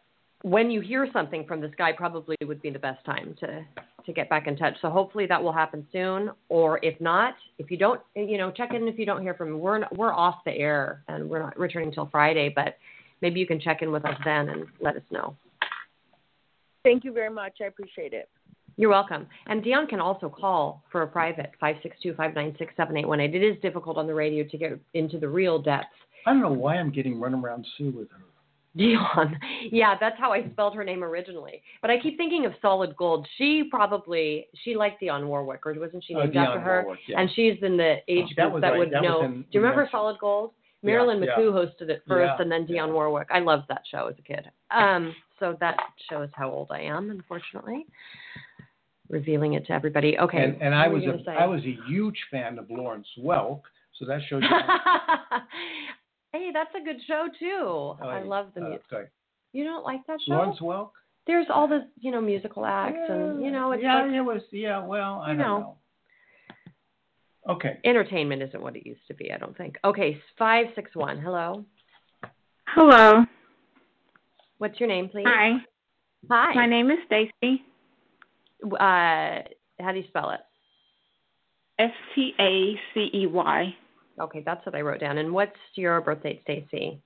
A: when you hear something from this guy, probably would be the best time to get back in touch. So hopefully that will happen soon. Or if not, if you don't, check in if you don't hear from him. We're off the air and we're not returning until Friday, but maybe you can check in with us then and let us know.
F: Thank you very much. I appreciate it.
A: You're welcome. And Dion can also call for a private, 562-596-7818. It is difficult on the radio to get into the real depths.
B: I don't know why I'm getting Runaround Sue with her.
A: Dion. Yeah, that's how I spelled her name originally. But I keep thinking of Solid Gold. She liked Dionne Warwick, or wasn't she named after her?
B: Warwick, yeah.
A: And she's in the age group that would know. Do you remember Solid Gold? Marilyn McCoo hosted it first, and then Dionne Warwick. I loved that show as a kid. So that shows how old I am, unfortunately. Revealing it to everybody. Okay.
B: And I was a huge fan of Lawrence Welk, so that shows you.
A: Hey, that's a good show too. I love the music.
B: Sorry.
A: You don't like that show?
B: Lawrence Welk?
A: There's all the musical acts, and it's
B: I don't know. Okay.
A: Entertainment isn't what it used to be, I don't think. Okay, 561. Hello.
G: Hello.
A: What's your name, please?
G: Hi.
A: Hi.
G: My name is Stacy.
A: How do you spell it?
G: Stacey.
A: Okay, that's what I wrote down. And what's your birth date, Stacy?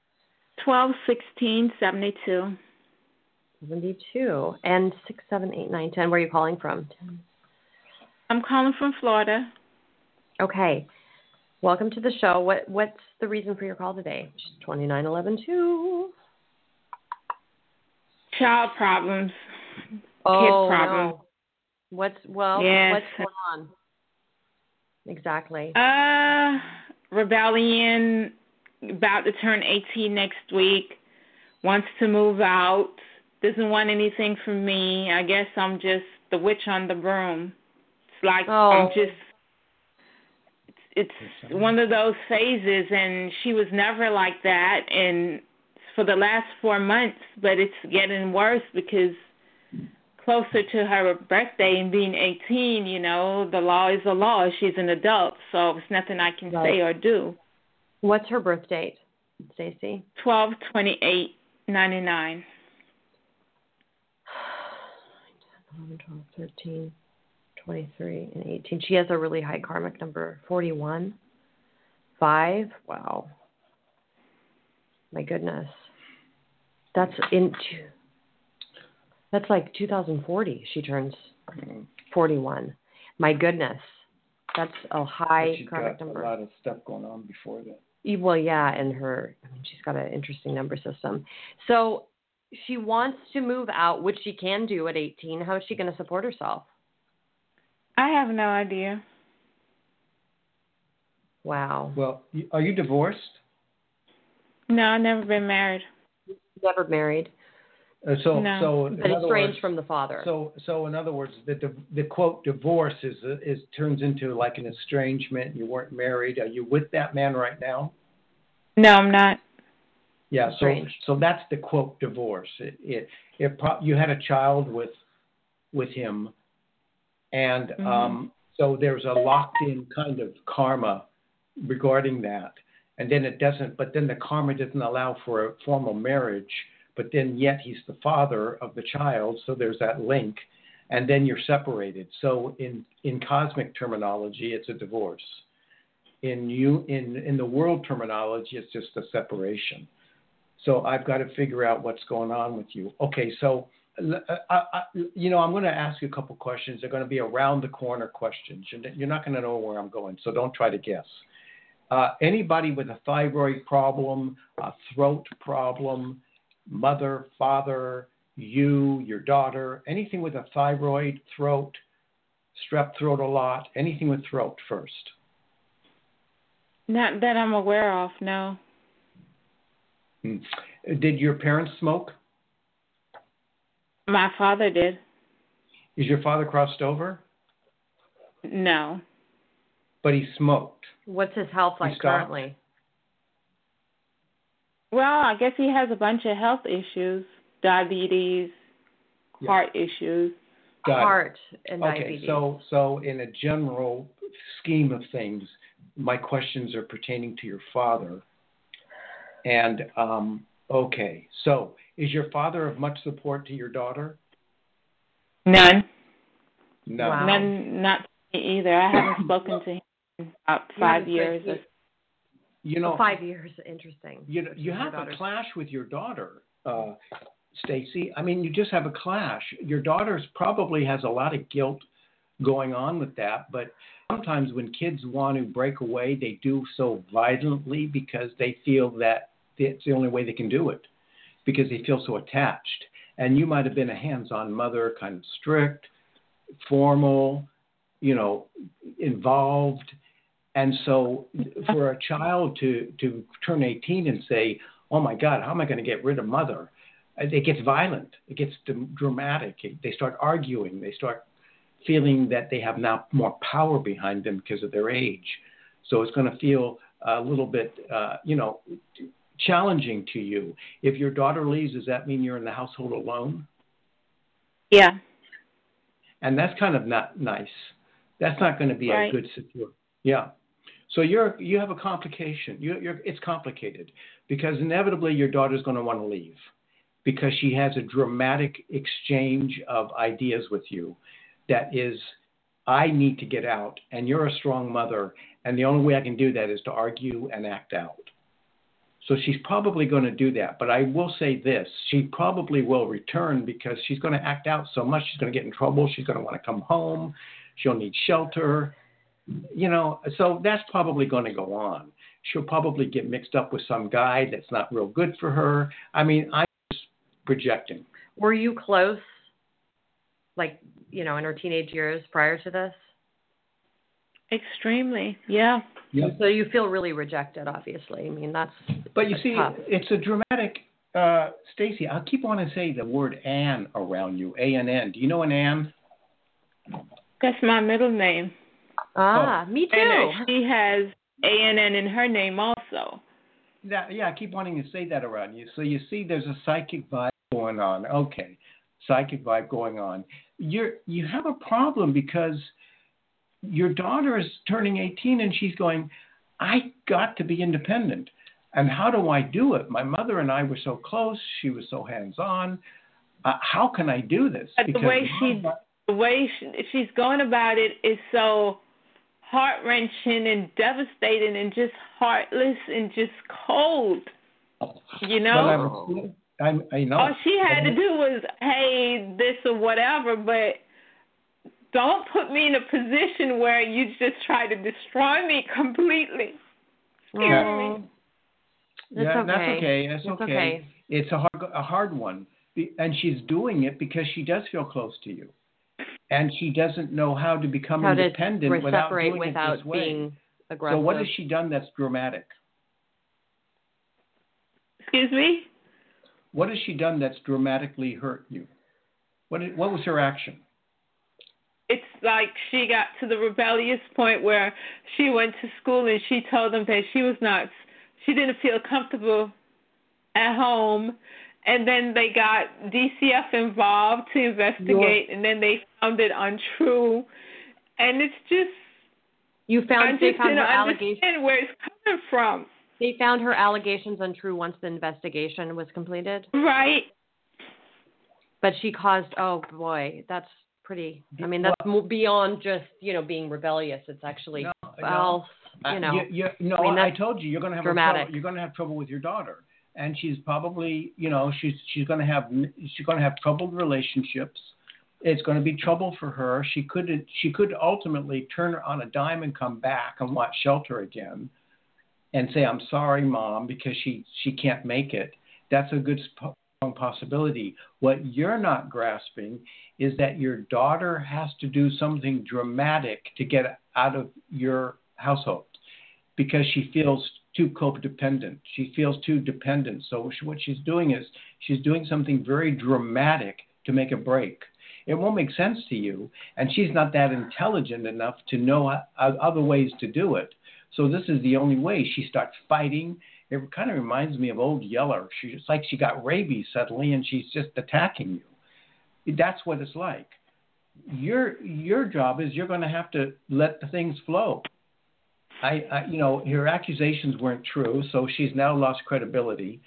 G: 12/16/72.
A: 72. And 6, 7, 8, 9, 10. Where are you calling from? 10.
G: I'm calling from Florida.
A: Okay. Welcome to the show. What's the reason for your call today? 2911-2.
G: Child problems.
A: Oh,
G: kid problems.
A: No. What's going on? Exactly.
G: Rebellion, about to turn 18 next week, wants to move out, doesn't want anything from me. I guess I'm just the witch on the broom. It's like it's one of those phases, and she was never like that, and for the last 4 months, but it's getting worse because closer to her birthday and being 18, the law is the law. She's an adult, so there's nothing I can say or do.
A: What's her birth date, Stacy?
G: 12/28/99.
A: 9, 10, 11, 12, 13, 23, and 18. She has a really high karmic number, 41. 5. Wow. My goodness. That's like 2040. She turns 41. My goodness. That's a high karmic number.
B: She's got a lot of stuff going on before that.
A: Well, yeah, and she's got an interesting number system. So she wants to move out, which she can do at 18. How is she going to support herself?
G: I have no idea.
A: Wow.
B: Well, are you divorced?
G: No, I've never been married.
A: Never married.
G: No.
B: So
A: but estranged from the father.
B: So in other words, the quote divorce is turns into like an estrangement. You weren't married. Are you with that man right now?
G: No, I'm not.
B: Yeah. So that's the quote divorce. You had a child with him, and so there's a locked in kind of karma regarding that, and then it doesn't. But then the karma doesn't allow for a formal marriage. But then yet he's the father of the child, so there's that link, and then you're separated. So in cosmic terminology, it's a divorce. In the world terminology, it's just a separation. So I've got to figure out what's going on with you. Okay, so I'm going to ask you a couple questions. They're going to be around the corner questions. You're not going to know where I'm going, so don't try to guess. Anybody with a thyroid problem, a throat problem, mother, father, your daughter, anything with a thyroid, throat, strep throat a lot, anything with throat first?
G: Not that I'm aware of, no.
B: Did your parents smoke?
G: My father did.
B: Is your father crossed over?
G: No.
B: But he smoked.
A: What's his health like currently?
G: Well, I guess he has a bunch of health issues, diabetes, heart issues.
A: Heart and diabetes.
B: Okay, so in a general scheme of things, my questions are pertaining to your father. And Okay. So, is your father of much support to your daughter?
G: None.
B: No.
A: Wow.
G: None, not to me either. I haven't spoken to him in about 5 years.
B: You know,
A: 5 years. Interesting.
B: You have a clash with your daughter, Stacy. I mean, you just have a clash. Your daughter probably has a lot of guilt going on with that, but sometimes when kids want to break away, they do so violently because they feel that it's the only way they can do it, because they feel so attached. And you might have been a hands-on mother, kind of strict, formal, involved. And so for a child to turn 18 and say, oh, my God, how am I going to get rid of mother? It gets violent. It gets dramatic. They start arguing. They start feeling that they have now more power behind them because of their age. So it's going to feel a little bit, challenging to you. If your daughter leaves, does that mean you're in the household alone?
G: Yeah.
B: And that's kind of not nice. That's not going to be
G: right.
B: a good situation. Yeah. So you have a complication. It's complicated because inevitably your daughter's going to want to leave because she has a dramatic exchange of ideas with you that is, I need to get out, and you're a strong mother, and the only way I can do that is to argue and act out. So she's probably going to do that. But I will say this, she probably will return because she's going to act out so much, she's going to get in trouble, she's going to want to come home, she'll need shelter, so that's probably going to go on. She'll probably get mixed up with some guy that's not real good for her. I mean, I'm just projecting.
A: Were you close, in her teenage years prior to this?
G: Extremely, yeah.
B: Yep.
A: So you feel really rejected, obviously. I mean, that's
B: But you see,
A: tough.
B: It's a dramatic, Stacy, I'll keep wanting to say the word Ann around you, A-N-N. Do you know an Ann?
G: That's my middle name.
A: Me too.
G: And she has A-N-N in her name also.
B: I keep wanting to say that around you. So you see there's a psychic vibe going on. Okay, psychic vibe going on. You have a problem because your daughter is turning 18 and she's going, I got to be independent. And how do I do it? My mother and I were so close. She was so hands-on. How can I do this?
G: But
B: because
G: the way she's going about it is so heart-wrenching and devastating and just heartless and just cold,
B: I know.
G: All she had to do was, hey, this or whatever, but don't put me in a position where you just try to destroy me completely.
A: That's okay.
B: That's okay. It's a hard one. And she's doing it because she does feel close to you. And she doesn't know how to become independent without doing it this way.
A: Being aggressive.
B: So what has she done that's dramatic?
G: Excuse me?
B: What has she done that's dramatically hurt you? What was her action?
G: It's like she got to the rebellious point where she went to school and she told them that she didn't feel comfortable at home. And then they got DCF involved to investigate, and then they found it untrue. And it's just,
A: they found her allegations.
G: Understand where it's coming from.
A: They found her allegations untrue once the investigation was completed.
G: Right.
A: But she caused. Oh boy, that's pretty. I mean, that's beyond just being rebellious. It's actually false.
B: I told you you're going to have
A: dramatic.
B: You're going to have trouble with your daughter. And she's probably, she's going to have troubled relationships. It's going to be trouble for her. She could ultimately turn on a dime and come back and want shelter again, and say, "I'm sorry, Mom," because she can't make it. That's a good strong possibility. What you're not grasping is that your daughter has to do something dramatic to get out of your household because she feels too codependent. She feels too dependent. So what she's doing is she's doing something very dramatic to make a break. It won't make sense to you, and she's not that intelligent enough to know other ways to do it. So this is the only way. She starts fighting. It kind of reminds me of Old Yeller. It's like she got rabies suddenly, and she's just attacking you. That's what it's like. Your job is you're going to have to let the things flow. Her accusations weren't true, so she's now lost credibility,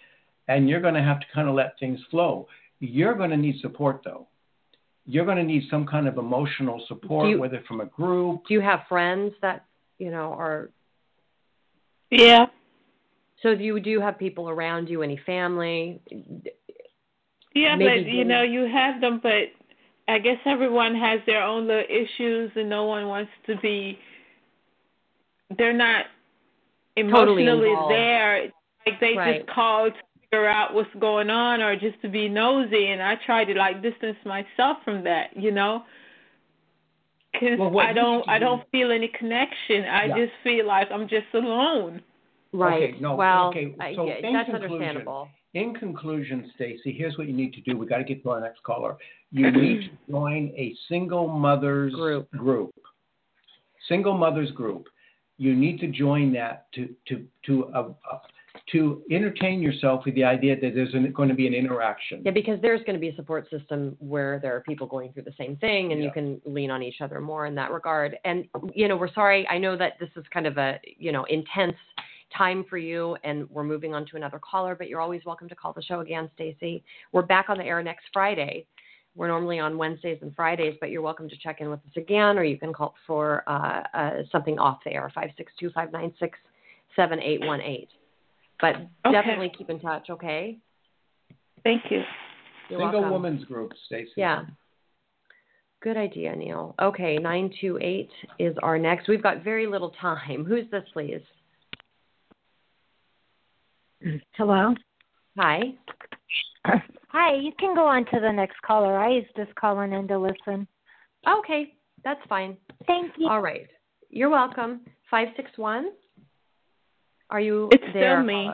B: and you're going to have to kind of let things flow. You're going to need support, though. You're going to need some kind of emotional support, whether from a group.
A: Do you have friends that, are...
G: Yeah.
A: So do you have people around you, any family?
G: Yeah, but, you have them, but I guess everyone has their own little issues, and no one wants to be... They're not emotionally
A: totally
G: there. Like, they just call to figure out what's going on or just to be nosy, and I try to, distance myself from that, because I don't feel any connection. I just feel like I'm just alone.
A: Right.
B: Okay, no,
A: well,
B: okay. So
A: that's understandable.
B: In conclusion, Stacy, here's what you need to do. We got to get to our next caller. You need to join a single mothers group. Single mothers group. You need to join that to entertain yourself with the idea that there's going to be an interaction.
A: Yeah, because there's going to be a support system where there are people going through the same thing, and you can lean on each other more in that regard. And, we're sorry. I know that this is kind of a, intense time for you, and we're moving on to another caller, but you're always welcome to call the show again, Stacy. We're back on the air next Friday. We're normally on Wednesdays and Fridays, but you're welcome to check in with us again, or you can call for something off the air, 562-596-7818. But definitely keep in touch, okay?
G: Thank you.
A: You're
B: Single
A: welcome.
B: women's group, Stacy.
A: Yeah. Good idea, Neil. Okay, 928 is our next. We've got very little time. Who's this, please?
H: Hello.
A: Hi.
H: Hi, you can go on to the next caller. I was just calling in to listen.
A: Okay, that's fine.
H: Thank you.
A: All right. You're welcome. 561. Are you
G: it's
A: there?
G: Still me.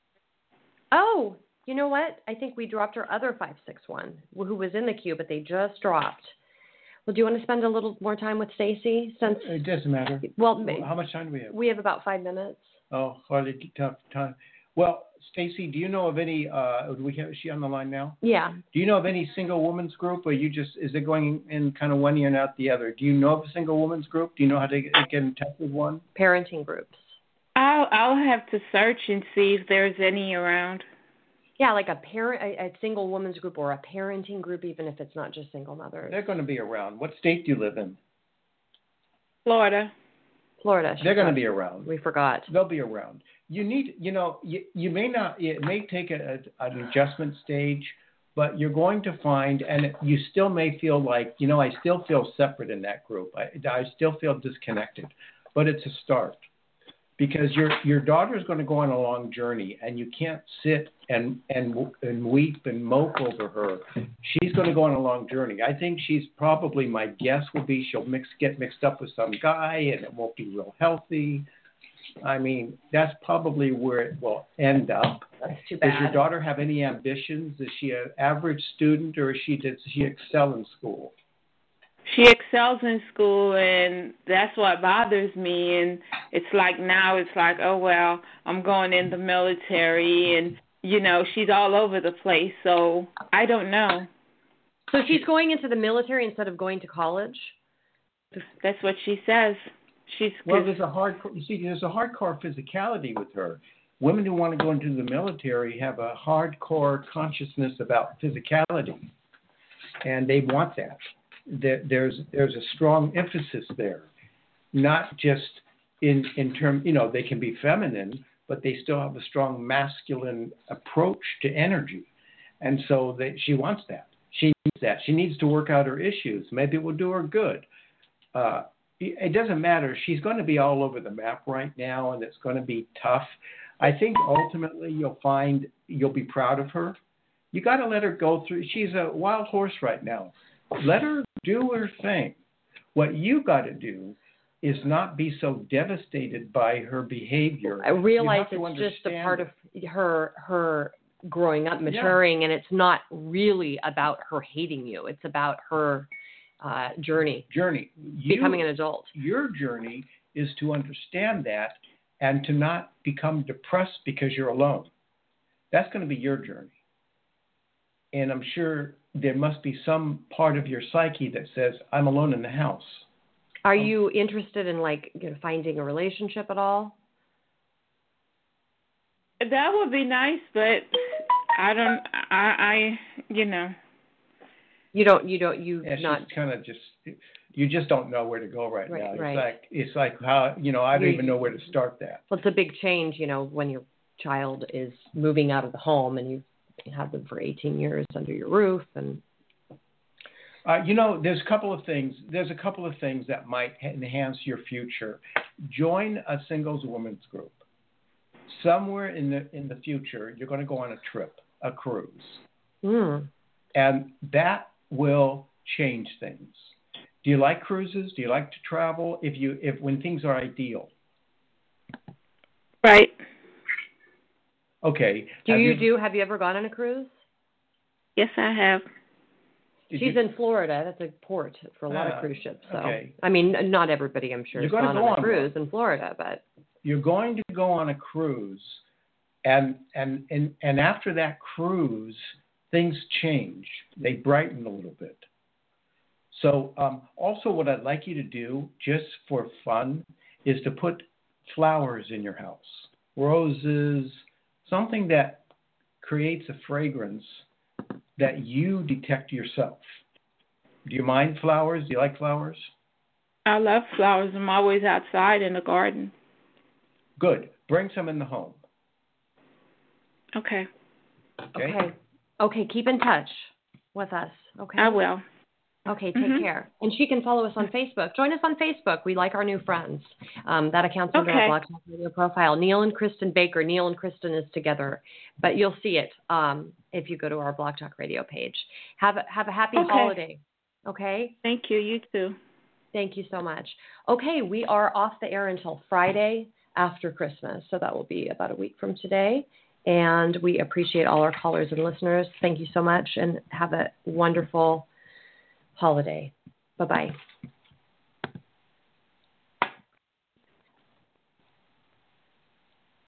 A: Oh, you know what? I think we dropped our other 561 who was in the queue, but they just dropped. Well, do you want to spend a little more time with Stacy? Since
B: it doesn't matter.
A: Well,
B: how much time do we have?
A: We have about 5 minutes.
B: Oh, hardly tough time. Well, Stacy, do you know of any? Is she on the line now?
A: Yeah.
B: Do you know of any single women's group, or is it going in kind of one ear and out the other? Do you know of a single women's group? Do you know how to get in touch with one?
A: Parenting groups.
G: I'll have to search and see if there's any around.
A: Yeah, like a single women's group or a parenting group, even if it's not just single mothers.
B: They're going to be around. What state do you live in?
G: Florida.
B: They're going to be around.
A: We forgot.
B: They'll be around. You need, you may not. It may take an adjustment stage, but you're going to find, and you still may feel like, I still feel separate in that group. I still feel disconnected, but it's a start. Because your daughter is going to go on a long journey, and you can't sit and weep and mope over her. She's going to go on a long journey. I think she's probably, my guess would be, she'll get mixed up with some guy, and it won't be real healthy. I mean, that's probably where it will end up.
A: That's too bad.
B: Does your daughter have any ambitions? Is she an average student, or does she excel in school?
G: She excels in school, and that's what bothers me. And it's like now it's like, oh, well, I'm going in the military, and, she's all over the place. So I don't know.
A: So she's going into the military instead of going to college?
G: That's what she says.
B: There's a hardcore physicality with her. Women who want to go into the military have a hardcore consciousness about physicality, and they want that. There's a strong emphasis there, not just in terms, they can be feminine, but they still have a strong masculine approach to energy. And so she wants that. She needs that. She needs to work out her issues. Maybe it will do her good. It doesn't matter. She's going to be all over the map right now, and it's going to be tough. I think ultimately you'll find you'll be proud of her. You got to let her go through. She's a wild horse right now. Let her do her thing. What you got to do is not be so devastated by her behavior.
A: I realize it's just a part of her growing up, maturing, and it's not really about her hating you. It's about her journey. Becoming an adult.
B: Your journey is to understand that and to not become depressed because you're alone. That's going to be your journey. And I'm sure there must be some part of your psyche that says, I'm alone in the house.
A: Are you interested in finding a relationship at all?
G: That would be nice, but
B: You just don't know where to go right now. It's like how, I don't even know where to start that.
A: Well, it's a big change, when your child is moving out of the home and you have them for 18 years under your roof. And
B: there's a couple of things that might enhance your future. Join a singles women's group. Somewhere in the future, you're going to go on a cruise. And that will change things. Do you like cruises? Do you like to travel? When things are ideal?
G: Right.
B: Okay.
A: Have you ever gone on a cruise?
G: Yes, I have.
A: She's in Florida. That's a port for a lot of cruise ships. So,
B: okay.
A: I mean, not everybody, I'm sure, has gone on a cruise in Florida, but
B: you're going to go on a cruise, and after that cruise, things change. They brighten a little bit. So also what I'd like you to do, just for fun, is to put flowers in your house. Roses, something that creates a fragrance that you detect yourself. Do you mind flowers? Do you like flowers?
G: I love flowers. I'm always outside in the garden.
B: Good. Bring some in the home.
G: Okay.
A: Okay, keep in touch with us. Okay.
G: I will.
A: Okay, take care. And she can follow us on Facebook. Join us on Facebook. We like our new friends. That account's under our Blog Talk Radio profile. Neil and Kristen Baker. Neil and Kristen is together, but you'll see it if you go to our Blog Talk Radio page. Have a happy holiday. Okay?
G: Thank you. You too.
A: Thank you so much. Okay, we are off the air until Friday after Christmas, so that will be about a week from today. And we appreciate all our callers and listeners. Thank you so much, and have a wonderful holiday. Bye-bye.